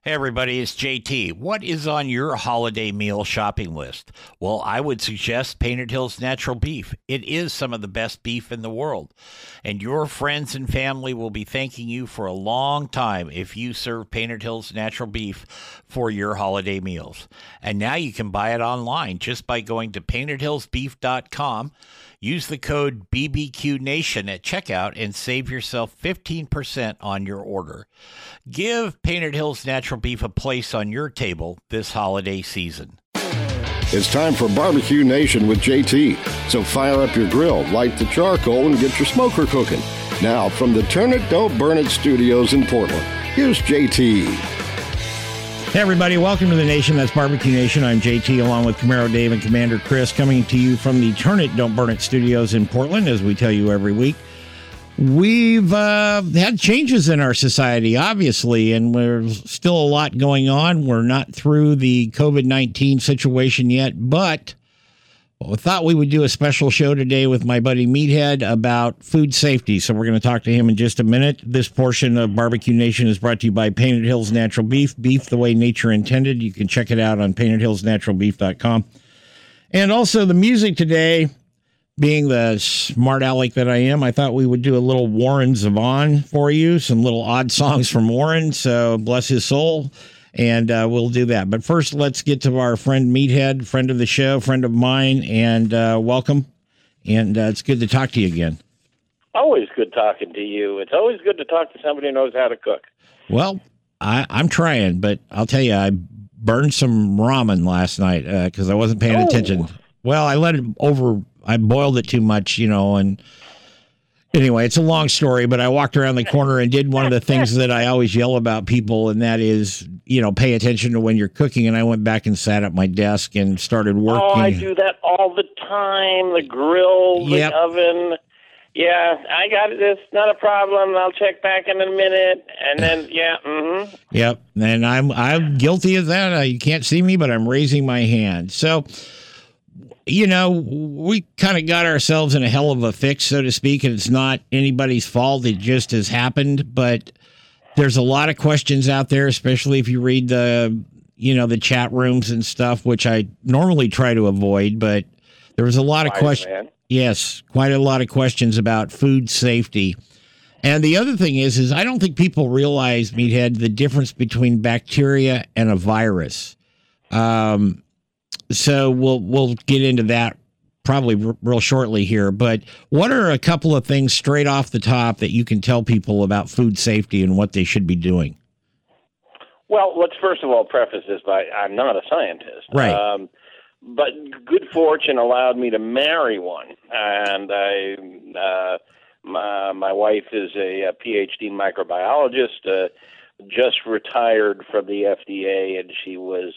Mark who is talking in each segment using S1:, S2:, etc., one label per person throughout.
S1: Hey everybody, it's JT. What is on your holiday meal shopping list? Well, I would suggest Painted Hills Natural Beef. It is some of the best beef in the world. And your friends and family will be thanking you for a long time if you serve Painted Hills Natural Beef for your holiday meals. And now you can buy it online just by going to paintedhillsbeef.com. Use the code BBQNation at checkout and save yourself 15% on your order. Give Painted Hills Natural Beef a place on your table this holiday season.
S2: It's time for Barbecue Nation with JT. So fire up your grill, light the charcoal, and get your smoker cooking. Now, from the Turn It, Don't Burn It studios in Portland, here's JT.
S3: Hey, everybody. Welcome to the Nation. That's Barbecue Nation. I'm JT, along with Camaro Dave and Commander Chris, coming to you from the Turn It, Don't Burn It studios in Portland, as we tell you every week. We've had changes in our society, obviously, and there's still a lot going on. We're not through the COVID-19 situation yet, but I thought we would do a special show today with my buddy Meathead about food safety. So we're going to talk to him in just a minute. This portion of Barbecue Nation is brought to you by Painted Hills Natural Beef. Beef the way nature intended. You can check it out on paintedhillsnaturalbeef.com. And also the music today, being the smart aleck that I am, I thought we would do a little Warren Zevon for you, some little odd songs from Warren, so bless his soul, and we'll do that. But first, let's get to our friend Meathead, friend of the show, friend of mine, and welcome, and it's good to talk to you again.
S4: Always good talking to you. It's always good to talk to somebody who knows how to cook.
S3: Well, I'm trying, but I'll tell you, I burned some ramen last night because I wasn't paying attention. Well, I boiled it too much, and anyway, it's a long story, but I walked around the corner and did one of the things that I always yell about people, and that is, pay attention to when you're cooking. And I went back and sat at my desk and started working.
S4: Oh, I do that all the time. The grill, the oven. Yeah, I got it. It's not a problem. I'll check back in a minute. And then,
S3: Yep, and I'm guilty of that. You can't see me, but I'm raising my hand. So, we kind of got ourselves in a hell of a fix, so to speak, and it's not anybody's fault. It just has happened. But there's a lot of questions out there, especially if you read the chat rooms and stuff, which I normally try to avoid. But there was a lot of questions. Yes, quite a lot of questions about food safety. And the other thing is I don't think people realize, Meathead, the difference between bacteria and a virus. So we'll get into that probably real shortly here. But what are a couple of things straight off the top that you can tell people about food safety and what they should be doing?
S4: Well, let's first of all preface this by I'm not a scientist.
S3: Right.
S4: But good fortune allowed me to marry one. And my wife is a PhD microbiologist, just retired from the FDA, and she was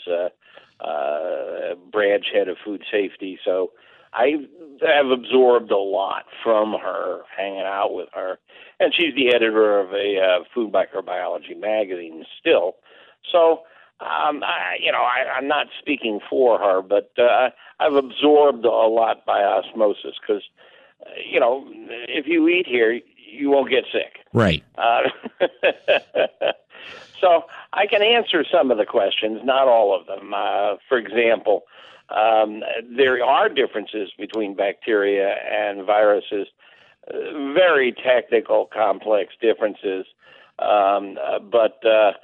S4: branch head of food safety. So I have absorbed a lot from her, hanging out with her. And she's the editor of a food microbiology magazine still. So, I'm not speaking for her, but I've absorbed a lot by osmosis because, if you eat here, you won't get sick.
S3: Right.
S4: So I can answer some of the questions, not all of them. For example, there are differences between bacteria and viruses, very technical, complex differences. But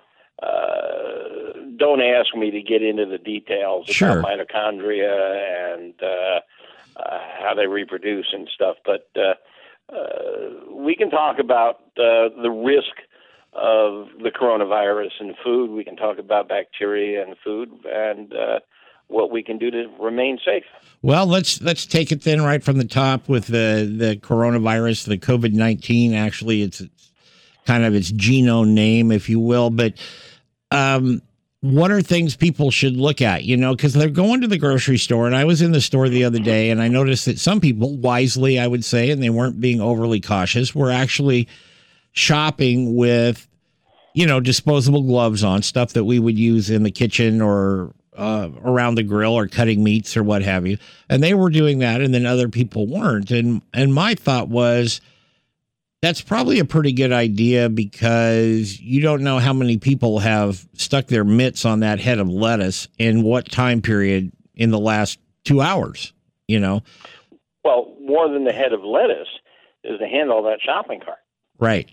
S4: don't ask me to get into the details about mitochondria and how they reproduce and stuff. But we can talk about the risk of the coronavirus in food. We can talk about bacteria in food and what we can do to remain safe.
S3: Well, let's take it then right from the top with the coronavirus, the COVID-19. Actually, it's kind of its genome name, if you will. But what are things people should look at? Because they're going to the grocery store, and I was in the store the other day, and I noticed that some people, wisely, I would say, and they weren't being overly cautious, were actually shopping with, disposable gloves on, stuff that we would use in the kitchen or around the grill or cutting meats or what have you. And they were doing that, and then other people weren't. And my thought was, That's probably a pretty good idea because you don't know how many people have stuck their mitts on that head of lettuce in what time period in the last 2 hours, you know?
S4: Well, more than the head of lettuce is the handle of that shopping cart.
S3: Right.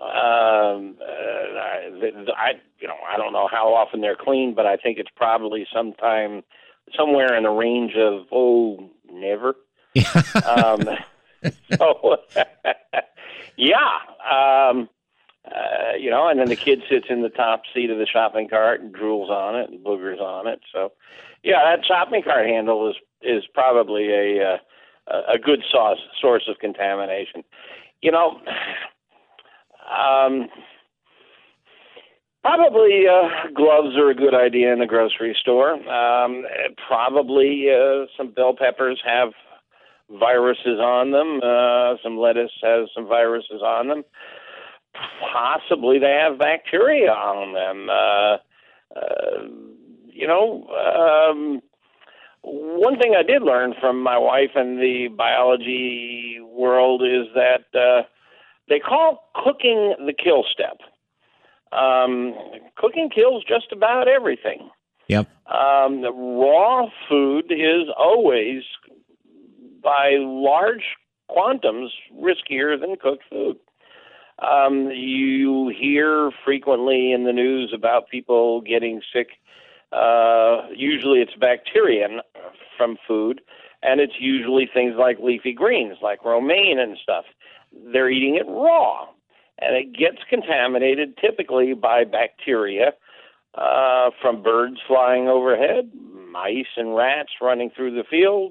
S4: I don't know how often they're cleaned, but I think it's probably somewhere in the range of, never. So, yeah. And then the kid sits in the top seat of the shopping cart and drools on it and boogers on it. So, yeah, that shopping cart handle is probably a good source of contamination. Probably gloves are a good idea in the grocery store. Probably some bell peppers have viruses on them. Some lettuce has some viruses on them. Possibly they have bacteria on them. One thing I did learn from my wife in the biology world is that they call cooking the kill step. Cooking kills just about everything.
S3: Yep.
S4: Raw food is always, by large quantums, riskier than cooked food. You hear frequently in the news about people getting sick. Usually it's bacteria from food, and it's usually things like leafy greens, like romaine and stuff. They're eating it raw, and it gets contaminated typically by bacteria from birds flying overhead, mice and rats running through the field,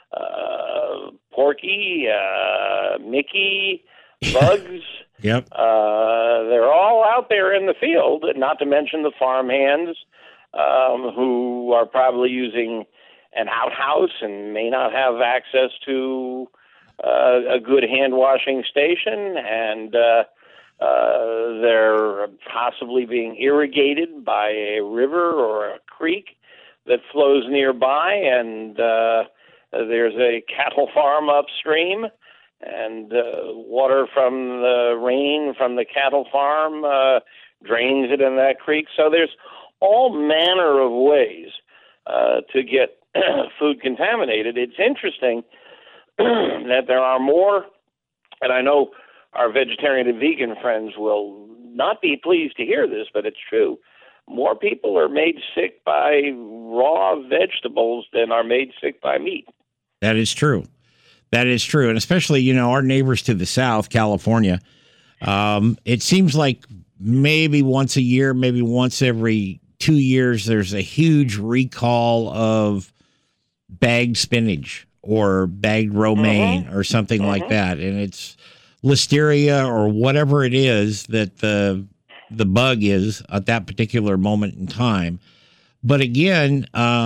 S4: Porky, Mickey, bugs.
S3: Yep.
S4: They're all out there in the field, not to mention the farm hands who are probably using an outhouse and may not have access to a good hand washing station, and they're possibly being irrigated by a river or a creek that flows nearby, and there's a cattle farm upstream, and water from the rain from the cattle farm drains it in that creek. So there's all manner of ways to get food contaminated. It's interesting that there are more, and I know our vegetarian and vegan friends will not be pleased to hear this, but it's true. More people are made sick by raw vegetables than are made sick by meat.
S3: That is true. That is true. And especially, our neighbors to the south, California, it seems like maybe once a year, maybe once every 2 years, there's a huge recall of bagged spinach or bagged romaine or something like that. And it's listeria or whatever it is that the bug is at that particular moment in time. But again,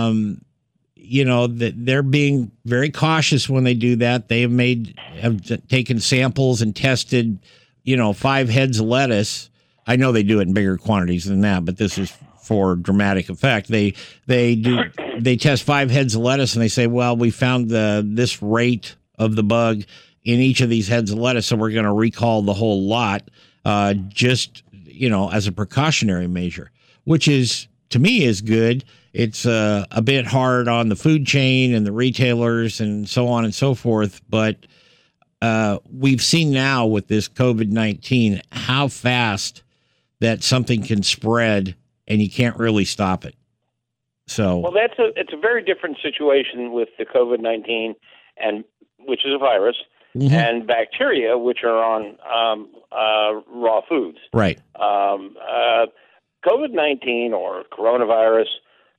S3: that they're being very cautious when they do that. They have taken samples and tested, 5 heads of lettuce. I know they do it in bigger quantities than that, but this is for dramatic effect. They test 5 heads of lettuce and they say, well, we found this rate of the bug in each of these heads of lettuce, so we're going to recall the whole lot, just as a precautionary measure, which is, to me, is good. It's a bit hard on the food chain and the retailers and so on and so forth. But we've seen now with this COVID-19 how fast that something can spread and you can't really stop it. So,
S4: well, it's a very different situation with the COVID-19, and which is a virus, and bacteria, which are on raw foods.
S3: Right.
S4: COVID-19 or coronavirus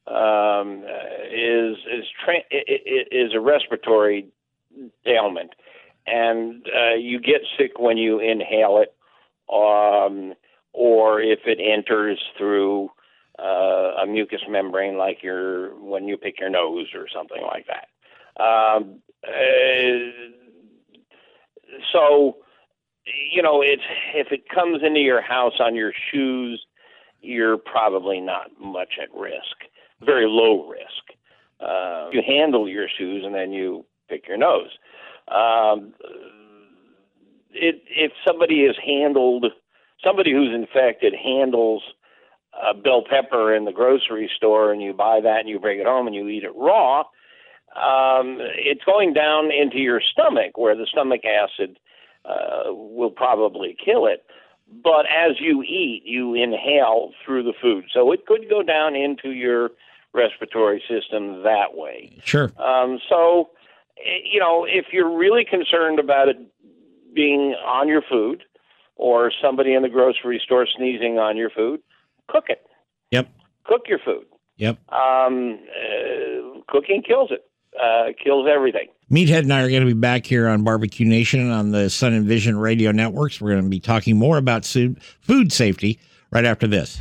S4: is a respiratory ailment, and you get sick when you inhale it, or if it enters through a mucous membrane, like when you pick your nose or something like that. So, if it comes into your house on your shoes, you're probably not much at risk, very low risk. You handle your shoes and then you pick your nose. if somebody who's infected handles bell pepper in the grocery store, and you buy that and you bring it home and you eat it raw, it's going down into your stomach, where the stomach acid will probably kill it. But as you eat, you inhale through the food. So it could go down into your respiratory system that way.
S3: Sure.
S4: So, if you're really concerned about it being on your food, or somebody in the grocery store sneezing on your food, cook it.
S3: Yep.
S4: Cook your food.
S3: Yep.
S4: Cooking kills it. Kills everything.
S3: Meathead and I are going to be back here on Barbecue Nation on the Sun and Vision radio networks. We're going to be talking more about food safety right after this.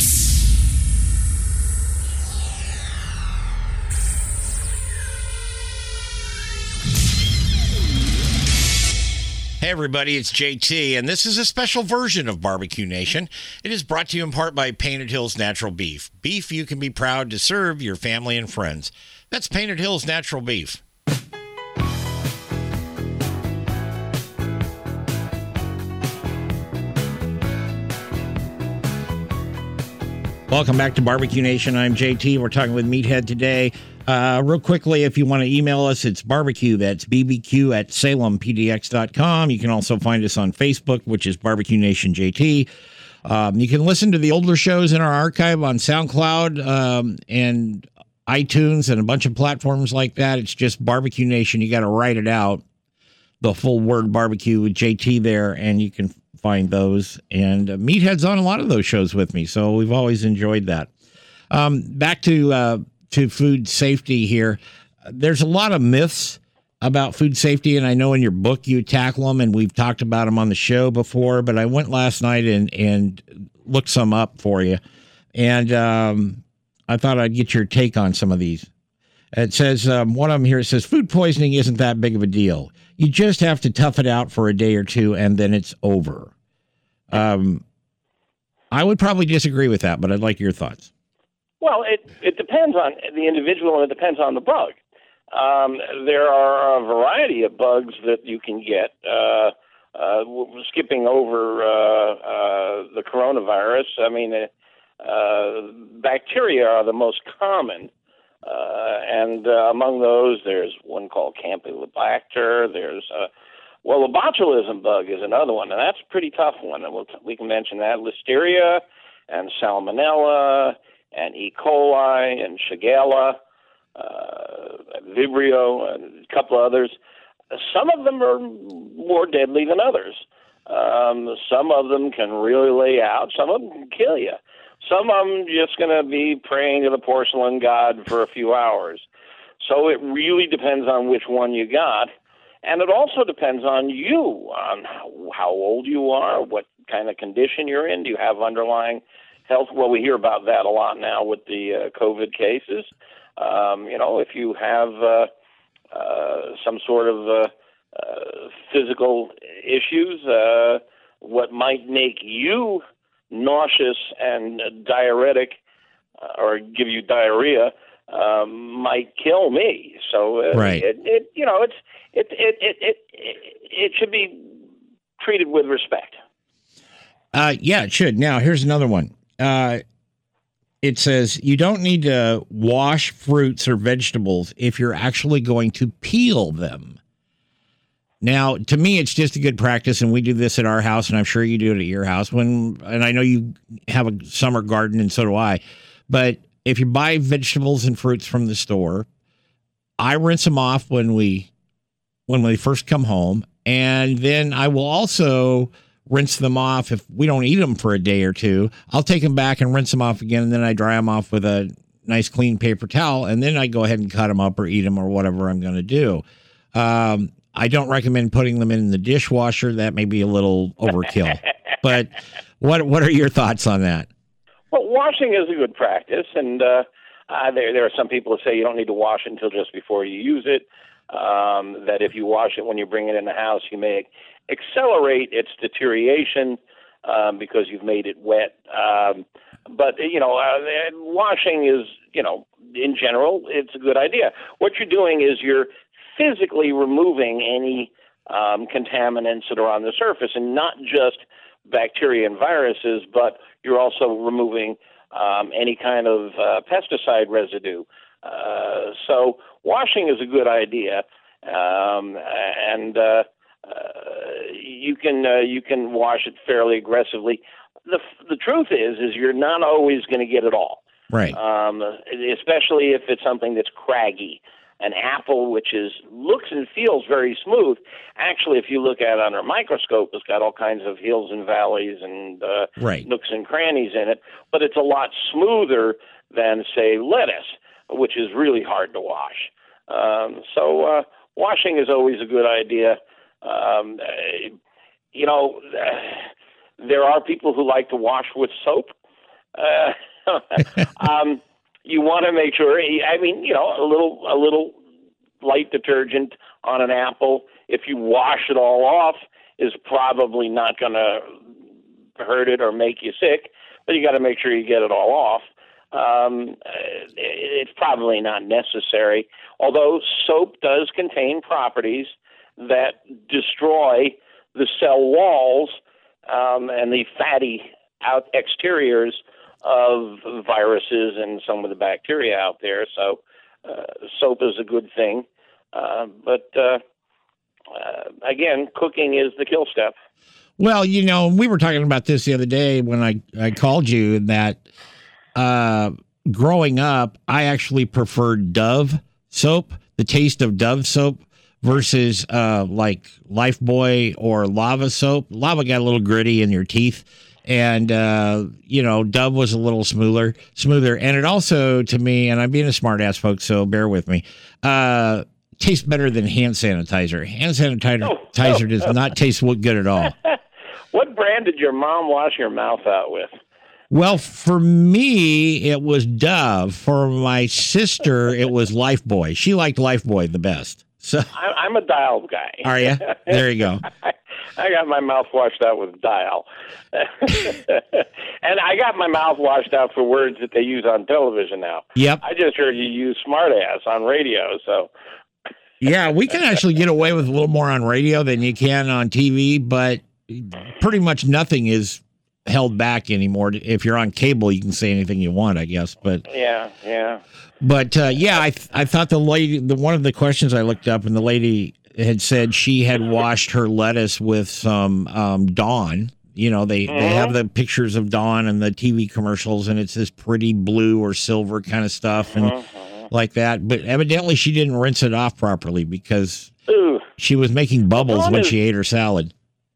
S3: Hey everybody, it's JT, and this is a special version of Barbecue Nation. It is brought to you in part by Painted Hills Natural Beef. Beef you can be proud to serve your family and friends. That's Painted Hills Natural Beef. Welcome back to Barbecue Nation. I'm JT. We're talking with Meathead today. Real quickly, if you want to email us, it's barbecue. That's BBQ at SalemPDX.com. You can also find us on Facebook, which is Barbecue Nation JT. You can listen to the older shows in our archive on SoundCloud and iTunes and a bunch of platforms like that. It's just Barbecue Nation. You got to write it out, the full word barbecue with JT there, and you can find those. And Meathead's on a lot of those shows with me, so we've always enjoyed that. Back to food safety here. There's a lot of myths about food safety, and I know in your book you tackle them, and we've talked about them on the show before, but I went last night and looked some up for you, and I thought I'd get your take on some of these. It says, one of them here, it says, food poisoning isn't that big of a deal. You just have to tough it out for a day or two, and then it's over. I would probably disagree with that, but I'd like your thoughts.
S4: Well, it depends on the individual, and it depends on the bug. There are a variety of bugs that you can get. Skipping over the coronavirus, I mean, bacteria are the most common. And among those, there's one called Campylobacter. There's, the botulism bug is another one, and that's a pretty tough one. And we can mention that. Listeria and Salmonella and E. coli and Shigella, Vibrio, and a couple of others. Some of them are more deadly than others. Some of them can really lay out. Some of them can kill you. Some of them just going to be praying to the porcelain god for a few hours. So it really depends on which one you got. And it also depends on you, on how old you are, what kind of condition you're in. Do you have underlying health? Well, we hear about that a lot now with the COVID cases. If you have some sort of physical issues, what might make you nauseous and diuretic or give you diarrhea might kill me. So
S3: right.
S4: It should be treated with respect.
S3: Yeah, it should. Now, here's another one. It says you don't need to wash fruits or vegetables if you're actually going to peel them. Now, to me, it's just a good practice, and we do this at our house, and I'm sure you do it at your house. And I know you have a summer garden, and so do I. But if you buy vegetables and fruits from the store, I rinse them off when we first come home, and then I will also rinse them off if we don't eat them for a day or two. I'll take them back and rinse them off again, and then I dry them off with a nice clean paper towel, and then I go ahead and cut them up or eat them or whatever I'm going to do. I don't recommend putting them in the dishwasher. That may be a little overkill. But what are your thoughts on that?
S4: Well, washing is a good practice, and there are some people who say you don't need to wash it until just before you use it, that if you wash it when you bring it in the house, you may accelerate its deterioration because you've made it wet. But washing is, in general, it's a good idea. What you're doing is you're physically removing any contaminants that are on the surface, and not just bacteria and viruses, but you're also removing any kind of pesticide residue. So washing is a good idea, and you can wash it fairly aggressively. The truth is you're not always going to get it all.
S3: Right.
S4: Especially if it's something that's craggy. An apple, which looks and feels very smooth, actually, if you look at it under a microscope, it's got all kinds of hills and valleys and nooks and crannies in it, but it's a lot smoother than, say, lettuce, which is really hard to wash. So washing is always a good idea. There are people who like to wash with soap. You want to make sure, a little light detergent on an apple, if you wash it all off, is probably not going to hurt it or make you sick, but you got to make sure you get it all off. It's probably not necessary, although soap does contain properties that destroy the cell walls and the fatty exteriors of viruses and some of the bacteria out there. So soap is a good thing. But again, cooking is the kill step.
S3: Well, we were talking about this the other day when I called you, that growing up, I actually preferred Dove soap, the taste of Dove soap, versus like Lifebuoy or Lava soap. Lava got a little gritty in your teeth. And, Dove was a little smoother. And it also, to me, and I'm being a smart ass, folks, so bear with me, tastes better than hand sanitizer. Hand sanitizer does not taste good at all.
S4: What brand did your mom wash your mouth out with?
S3: Well, for me, it was Dove. For my sister, it was Lifebuoy. She liked Lifebuoy the best. So
S4: I'm a Dial guy.
S3: Are you? There you go.
S4: I got my mouth washed out with Dial. And I got my mouth washed out for words that they use on television now.
S3: Yep.
S4: I just heard you use smartass on radio, so.
S3: Yeah, we can actually get away with a little more on radio than you can on TV, but pretty much nothing is held back anymore. If you're on cable, you can say anything you want, I guess. But
S4: yeah.
S3: But I thought the lady, one of the questions I looked up, and the lady had said she had washed her lettuce with some Dawn. They have the pictures of Dawn and the TV commercials, and it's this pretty blue or silver kind of stuff and like that. But evidently she didn't rinse it off properly because she was making bubbles when she ate her salad.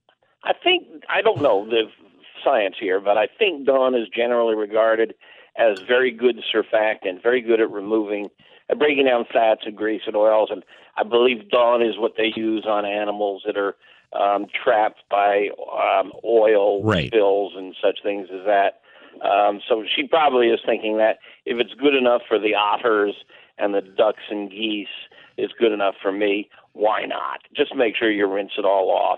S4: I don't know the science here, but I think Dawn is generally regarded as very good surfactant, very good at breaking down fats and grease and oils. And I believe Dawn is what they use on animals that are trapped by oil spills and such things as that. So she probably is thinking that if it's good enough for the otters and the ducks and geese, it's good enough for me. Why not? Just make sure you rinse it all off.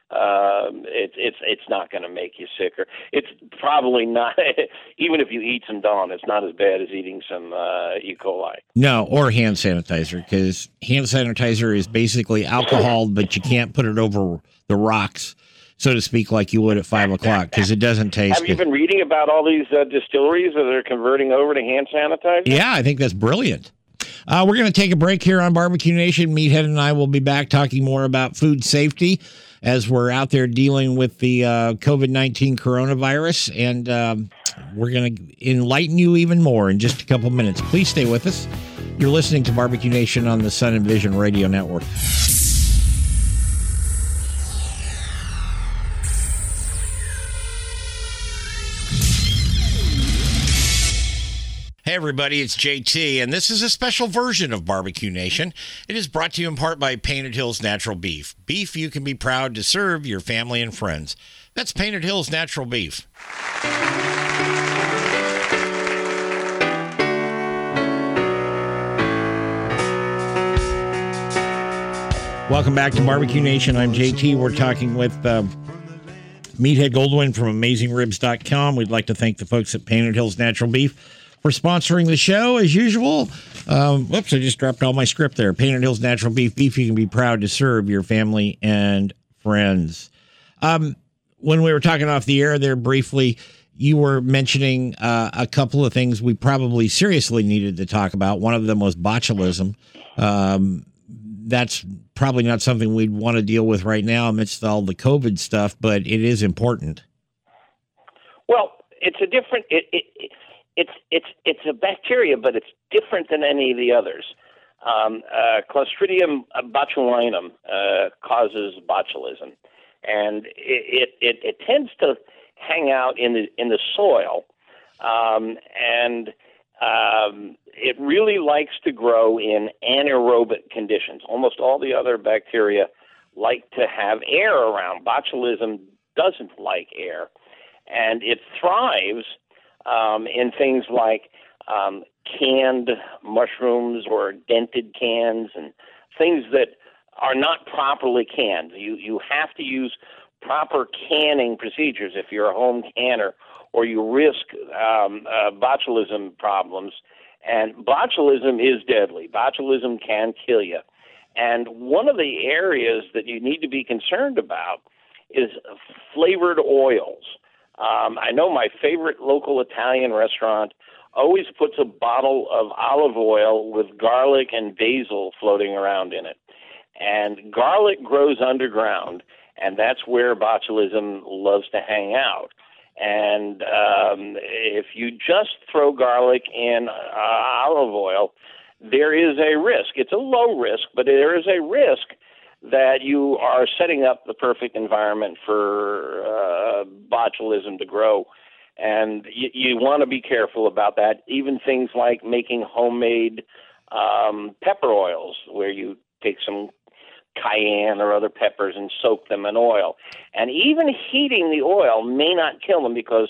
S4: It's not going to make you sicker. It's probably not, even if you eat some Dawn, it's not as bad as eating some E. coli.
S3: No, or hand sanitizer, because hand sanitizer is basically alcohol, but you can't put it over the rocks, so to speak, like you would at 5 o'clock, because it doesn't taste
S4: good. Have you been reading about all these distilleries that are converting over to hand sanitizer?
S3: Yeah, I think that's brilliant. We're going to take a break here on Barbecue Nation. Meathead and I will be back talking more about food safety as we're out there dealing with the COVID-19 coronavirus. And we're going to enlighten you even more in just a couple minutes. Please stay with us. You're listening to Barbecue Nation on the Sun and Vision Radio Network. Hey everybody, it's JT, and this is a special version of Barbecue Nation. It is brought to you in part by Painted Hills Natural Beef. Beef you can be proud to serve your family and friends. That's Painted Hills Natural Beef. Welcome back to Barbecue Nation. I'm JT. We're talking with Meathead Goldwyn from AmazingRibs.com. We'd like to thank the folks at Painted Hills Natural Beef for sponsoring the show, as usual. Whoops, I just dropped all my script there. Painted Hills Natural Beef. Beef you can be proud to serve your family and friends. When we were talking off the air there briefly, you were mentioning a couple of things we probably seriously needed to talk about. One of them was botulism. That's probably not something we'd want to deal with right now amidst all the COVID stuff, but it is important.
S4: Well, it's a different. It's a bacteria, but it's different than any of the others. Clostridium botulinum causes botulism, and it tends to hang out in the soil, and it really likes to grow in anaerobic conditions. Almost all the other bacteria like to have air around. Botulism doesn't like air, and it thrives in things like canned mushrooms or dented cans and things that are not properly canned. You have to use proper canning procedures if you're a home canner, or you risk botulism problems. And botulism is deadly. Botulism can kill you. And one of the areas that you need to be concerned about is flavored oils. I know my favorite local Italian restaurant always puts a bottle of olive oil with garlic and basil floating around in it. And garlic grows underground, and that's where botulism loves to hang out. And if you just throw garlic in olive oil, there is a risk. It's a low risk, but there is a risk that you are setting up the perfect environment for botulism to grow. And you want to be careful about that. Even things like making homemade pepper oils, where you take some cayenne or other peppers and soak them in oil. And even heating the oil may not kill them, because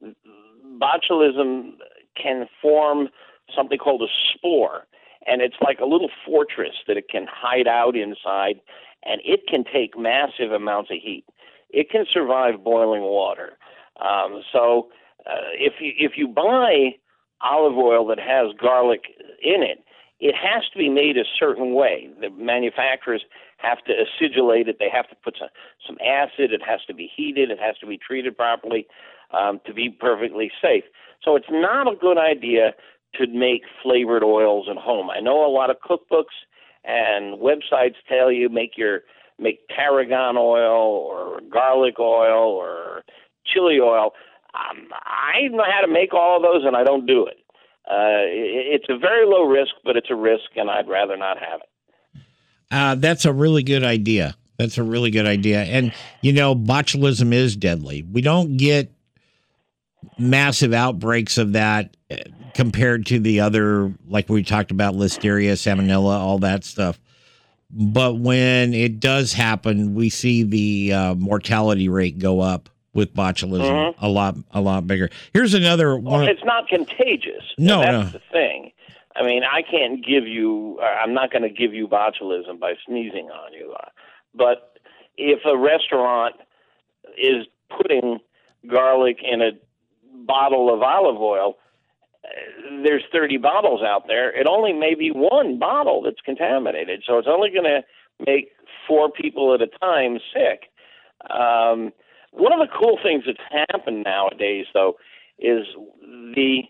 S4: botulism can form something called a spore. And it's like a little fortress that it can hide out inside, and it can take massive amounts of heat. It can survive boiling water. So if you buy olive oil that has garlic in it, it has to be made a certain way. The manufacturers have to acidulate it. They have to put some acid. It has to be heated. It has to be treated properly to be perfectly safe. So it's not a good idea to make flavored oils at home. I know a lot of cookbooks and websites tell you make tarragon oil or garlic oil or chili oil. I know how to make all of those, and I don't do it. It's a very low risk, but it's a risk, and I'd rather not have it.
S3: That's a really good idea. That's a really good idea. And, botulism is deadly. We don't get massive outbreaks of that compared to the other, like we talked about, Listeria, Salmonella, all that stuff. But when it does happen, we see the mortality rate go up with botulism a lot bigger. Here's another one.
S4: Well, it's not contagious.
S3: No,
S4: that's the thing. I mean, I'm not going to give you botulism by sneezing on you. But if a restaurant is putting garlic in a bottle of olive oil, there's 30 bottles out there. It only may be one bottle that's contaminated. So it's only going to make 4 people at a time sick. One of the cool things that's happened nowadays, though, is the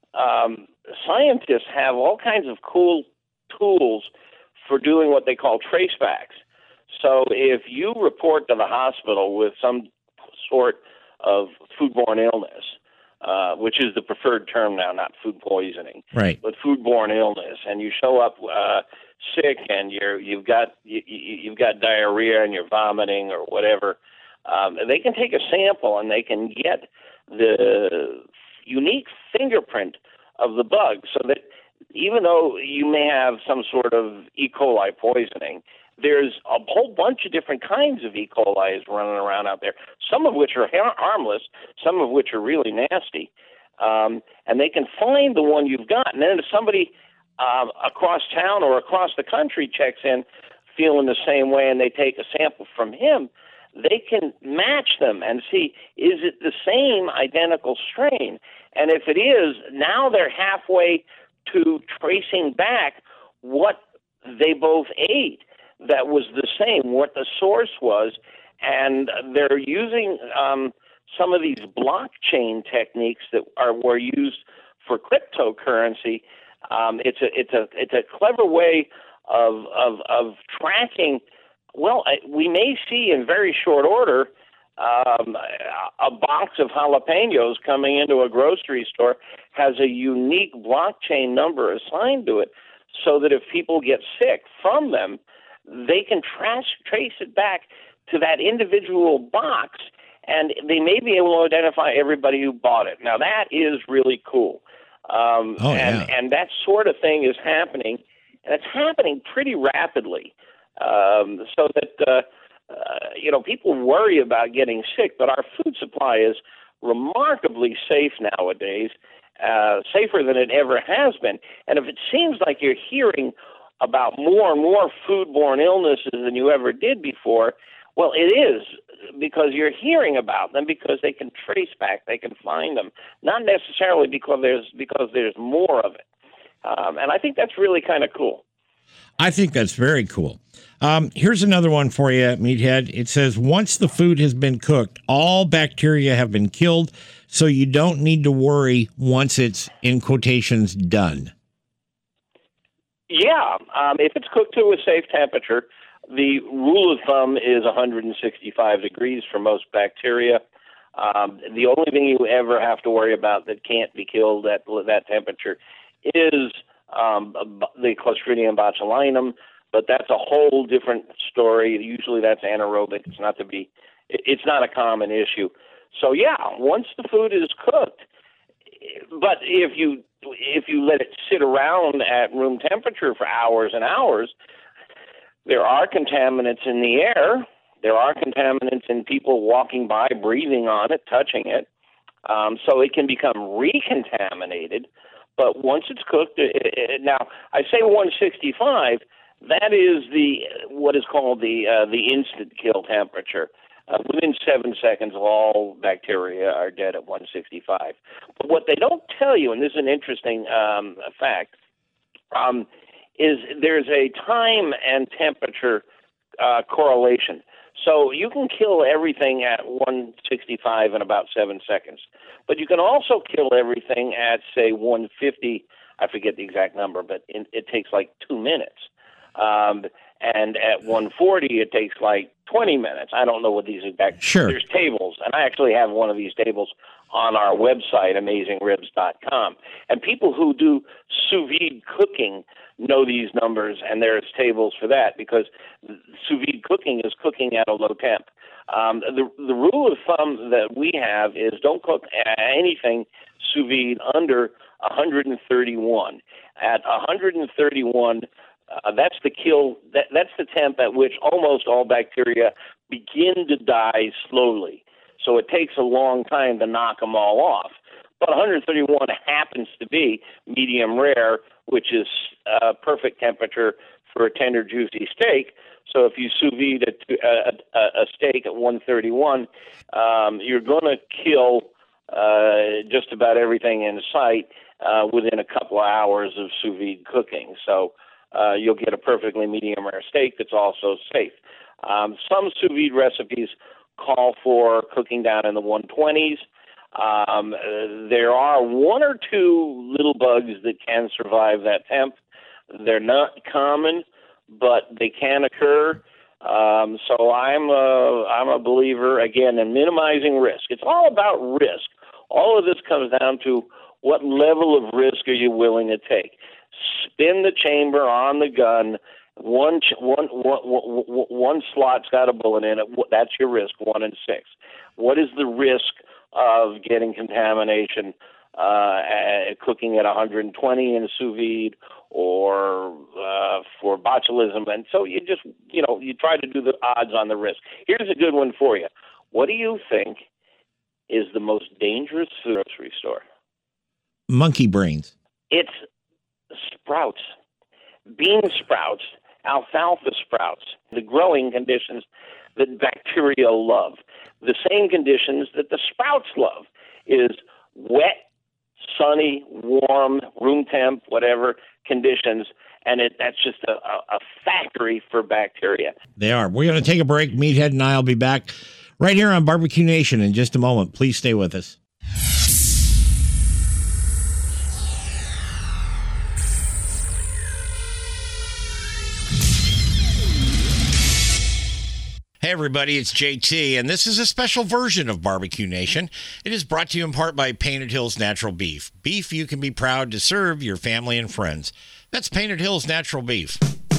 S4: scientists have all kinds of cool tools for doing what they call tracebacks. So if you report to the hospital with some sort of foodborne illness, which is the preferred term now, not food poisoning,
S3: right?
S4: But foodborne illness, and you show up sick, and you've got diarrhea and you're vomiting or whatever. They can take a sample and they can get the unique fingerprint of the bug, so that even though you may have some sort of E. coli poisoning, there's a whole bunch of different kinds of E. coli running around out there, some of which are harmless, some of which are really nasty. And they can find the one you've got. And then if somebody across town or across the country checks in feeling the same way and they take a sample from him, they can match them and see, is it the same identical strain? And if it is, now they're halfway to tracing back what they both ate that was the same, what the source was, and they're using some of these blockchain techniques that were used for cryptocurrency. It's a clever way of tracking. Well, we may see in very short order a box of jalapenos coming into a grocery store has a unique blockchain number assigned to it, so that if people get sick from them, they can trace it back to that individual box, and they may be able to identify everybody who bought it. Now, that is really cool. And that sort of thing is happening, and it's happening pretty rapidly, so that people worry about getting sick, but our food supply is remarkably safe nowadays, safer than it ever has been. And if it seems like you're hearing about more and more foodborne illnesses than you ever did before, well, it is because you're hearing about them because they can trace back, they can find them, not necessarily because there's more of it. And I think that's really kind of cool.
S3: I think that's very cool. Here's another one for you, Meathead. It says, once the food has been cooked, all bacteria have been killed, so you don't need to worry once it's, in quotations, done.
S4: Yeah. If it's cooked to a safe temperature, the rule of thumb is 165 degrees for most bacteria. The only thing you ever have to worry about that can't be killed at that temperature is the Clostridium botulinum, but that's a whole different story. Usually that's anaerobic. It's not a common issue. So yeah, once the food is cooked, but if you let it sit around at room temperature for hours and hours, there are contaminants in the air. There are contaminants in people walking by, breathing on it, touching it. So it can become recontaminated. But once it's cooked, now I say 165. That is what is called the instant kill temperature. Within 7 seconds, all bacteria are dead at 165. But what they don't tell you, and this is an interesting fact, is there's a time and temperature correlation. So you can kill everything at 165 in about 7 seconds. But you can also kill everything at, say, 150. I forget the exact number, but it takes like 2 minutes. And at 140, it takes like 20 minutes. I don't know what these exact...
S3: Sure.
S4: There's tables, and I actually have one of these tables on our website, AmazingRibs.com. And people who do sous vide cooking know these numbers, and there's tables for that, because sous vide cooking is cooking at a low temp. The rule of thumb that we have is don't cook anything sous vide under 131. At 131, that's the kill. That's the temp at which almost all bacteria begin to die slowly. So it takes a long time to knock them all off. But 131 happens to be medium rare, which is perfect temperature for a tender, juicy steak. So if you sous vide a steak at 131, you're going to kill just about everything in sight within a couple of hours of sous vide cooking. So you'll get a perfectly medium rare steak that's also safe. Some sous vide recipes call for cooking down in the 120s. There are one or two little bugs that can survive that temp. They're not common, but they can occur. So I'm a believer, again, in minimizing risk. It's all about risk. All of this comes down to what level of risk are you willing to take. Spin the chamber on the gun. One slot's got a bullet in it. That's your risk, 1 in 6. What is the risk of getting contamination cooking at 120 in sous vide or for botulism? And so you just, you try to do the odds on the risk. Here's a good one for you. What do you think is the most dangerous food grocery store?
S3: Monkey brains.
S4: It's sprouts, bean sprouts, alfalfa sprouts, the growing conditions that bacteria love. The same conditions that the sprouts love is wet, sunny, warm, room temp, whatever conditions, and that's just a factory for bacteria.
S3: They are. We're going to take a break. Meathead and I will be back right here on Barbecue Nation in just a moment. Please stay with us. Hey everybody, it's JT, and this is a special version of Barbecue Nation. It is brought to you in part by Painted Hills Natural Beef. Beef you can be proud to serve your family and friends. That's Painted Hills Natural Beef.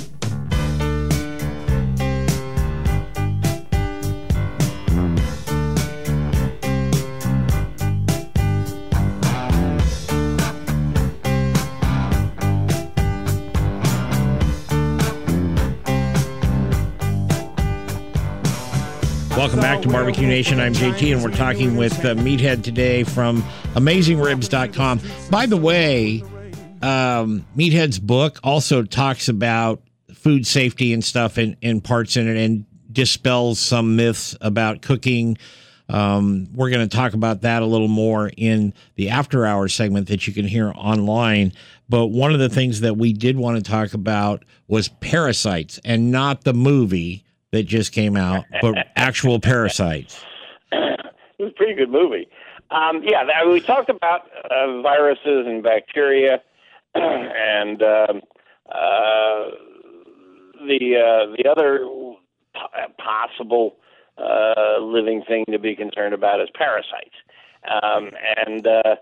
S3: Welcome back to Barbecue Nation. I'm JT, and we're talking with Meathead today from AmazingRibs.com. By the way, Meathead's book also talks about food safety and stuff in parts in it, and dispels some myths about cooking. We're going to talk about that a little more in the after hours segment that you can hear online. But one of the things that we did want to talk about was Parasites, and not the movie that just came out, but actual Parasites.
S4: It was a pretty good movie. We talked about viruses and bacteria, and the other possible living thing to be concerned about is parasites. The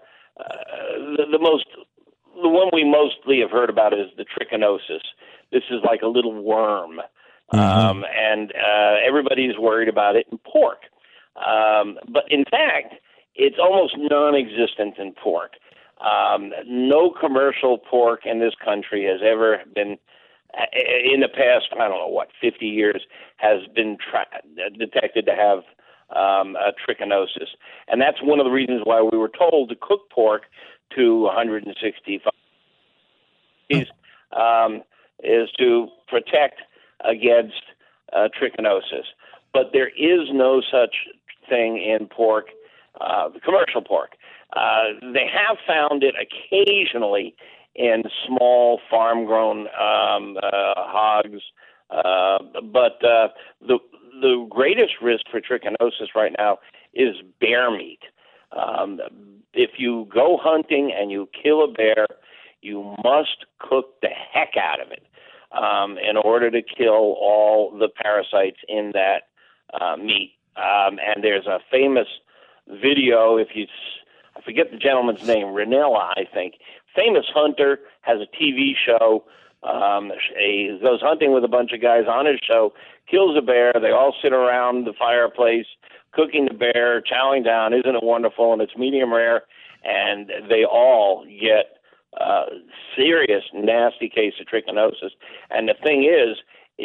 S4: one we mostly have heard about is the trichinosis. This is like a little worm. Everybody's worried about it in pork. But in fact, it's almost non-existent in pork. No commercial pork in this country has ever been, in the past, 50 years, has been detected to have trichinosis. And that's one of the reasons why we were told to cook pork to 165 degrees, is to protect against trichinosis. But there is no such thing in pork, commercial pork. They have found it occasionally in small farm-grown hogs, but the greatest risk for trichinosis right now is bear meat. If you go hunting and you kill a bear, you must cook the heck out of it in order to kill all the parasites in that meat. And there's a famous video, I forget the gentleman's name, Ranella, I think. Famous hunter, has a TV show. He goes hunting with a bunch of guys on his show, kills a bear. They all sit around the fireplace, cooking the bear, chowing down. Isn't it wonderful? And it's medium rare. And they all get serious, nasty case of trichinosis. And the thing is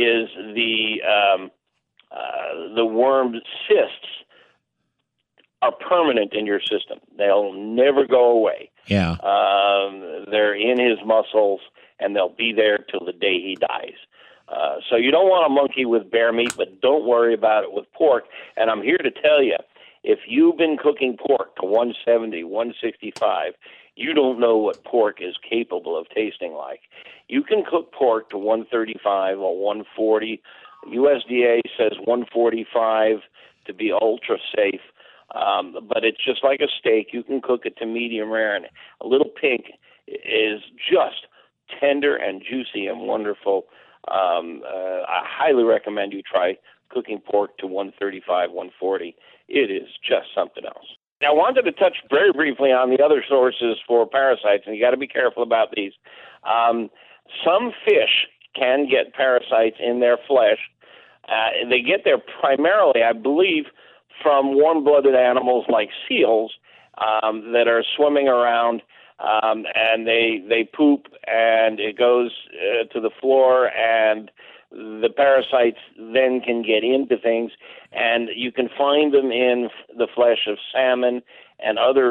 S4: the worm cysts are permanent in your system. They'll never go away.
S3: Yeah.
S4: They're in his muscles, and they'll be there till the day he dies. So you don't want to monkey with bear meat, but don't worry about it with pork. And I'm here to tell you, if you've been cooking pork to 170, 165, you don't know what pork is capable of tasting like. You can cook pork to 135 or 140. USDA says 145 to be ultra safe. But it's just like a steak. You can cook it to medium rare, and a little pink is just tender and juicy and wonderful. I highly recommend you try cooking pork to 135, 140. It is just something else. Now, I wanted to touch very briefly on the other sources for parasites, and you got to be careful about these. Some fish can get parasites in their flesh. They get there primarily, I believe, from warm-blooded animals like seals that are swimming around, and they poop, and it goes to the floor, and the parasites then can get into things, and you can find them in the flesh of salmon and other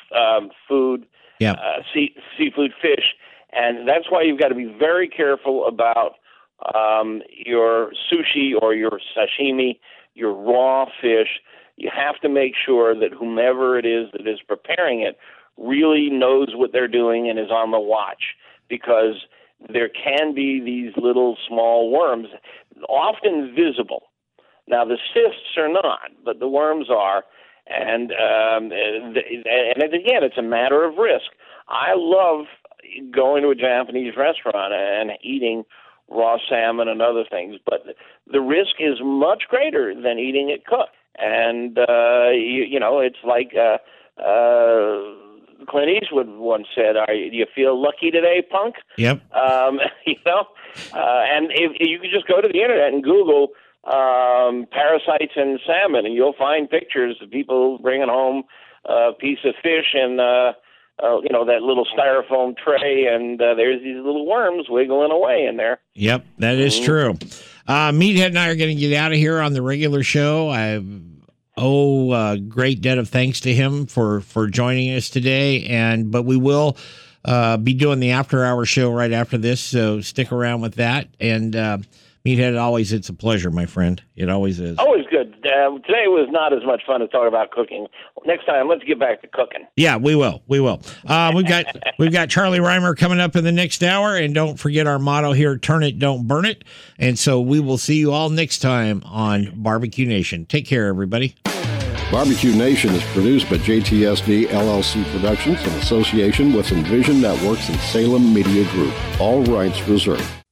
S4: seafood fish, and that's why you've got to be very careful about your sushi or your sashimi, your raw fish. You have to make sure that whomever it is that is preparing it really knows what they're doing and is on the watch, because there can be these little small worms, often visible. Now, the cysts are not, but the worms are. And again, it's a matter of risk. I love going to a Japanese restaurant and eating raw salmon and other things, but the risk is much greater than eating it cooked. And, it's like Clint Eastwood once said, do you feel lucky today, punk?
S3: Yep.
S4: And if you can just go to the internet and Google parasites in salmon, and you'll find pictures of people bringing home a piece of fish and that little styrofoam tray, and there's these little worms wiggling away in there.
S3: Yep, that is true. Meathead and I are going to get out of here on the regular show. I owe a great debt of thanks to him for joining us today, but we will be doing the after-hour show right after this, so stick around with that. And Meathead, always, it's a pleasure, my friend. It always is.
S4: Always good. Today was not as much fun to talk about cooking. Next time, let's get back to cooking.
S3: Yeah, we will. We've got Charlie Reimer coming up in the next hour, and don't forget our motto here: turn it, don't burn it. And so we will see you all next time on Barbecue Nation. Take care, everybody.
S2: Barbecue Nation is produced by JTSD LLC Productions in association with Envision Networks and Salem Media Group. All rights reserved.